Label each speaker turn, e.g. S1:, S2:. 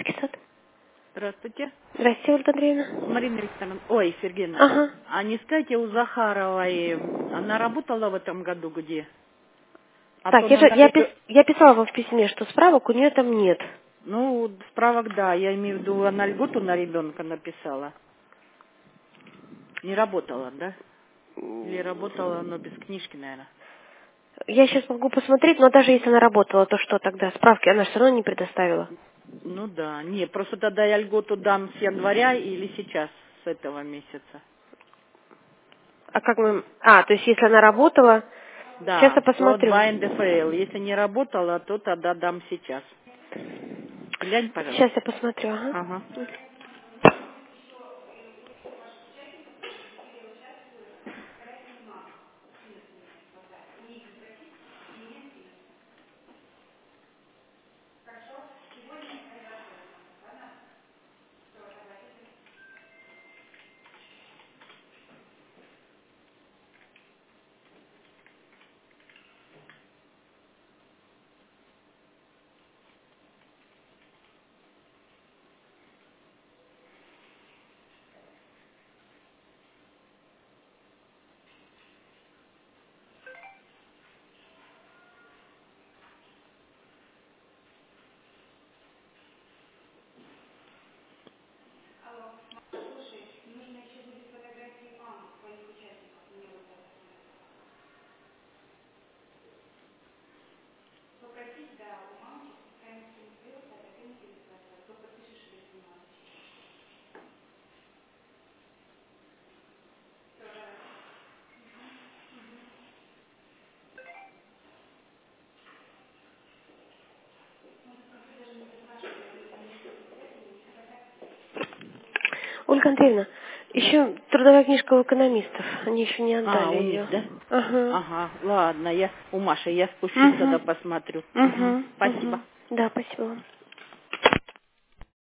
S1: Детский сад.
S2: Здравствуйте.
S1: Здрасте, Ольга Андреевна.
S2: Марина Викторовна. Ой, Сергеевна.
S1: Ага.
S2: А не скажите, у Захаровой, она работала в этом году где? А
S1: Так,
S2: то нам дали...
S1: я писала вам в письме, что справок у нее там нет.
S2: Ну, справок, да. Я имею в виду, она льготу на ребенка написала. Не работала, да? Или работала, но без книжки, наверное.
S1: Я сейчас могу посмотреть, но даже если она работала, то что тогда? Справки она все равно не предоставила.
S2: Ну да. Не, просто тогда я льготу дам с января или сейчас, с этого месяца.
S1: А как мы... А, то есть если она работала... Сейчас я
S2: Да, то
S1: посмотрю.
S2: 2 НДФЛ. Если не работала, то тогда дам сейчас. Глянь,
S1: Сейчас
S2: пожалуйста.
S1: я посмотрю, ага.
S2: Ага.
S1: Ольга Андреевна, еще трудовая книжка у экономистов. Они еще не
S2: А,
S1: отдали
S2: у них,
S1: ее.
S2: да?
S1: Ага.
S2: Ага, ладно, я у Маши, я спущусь
S1: Угу.
S2: тогда посмотрю. Угу.
S1: Угу.
S2: Спасибо.
S1: Угу. Да, спасибо вам.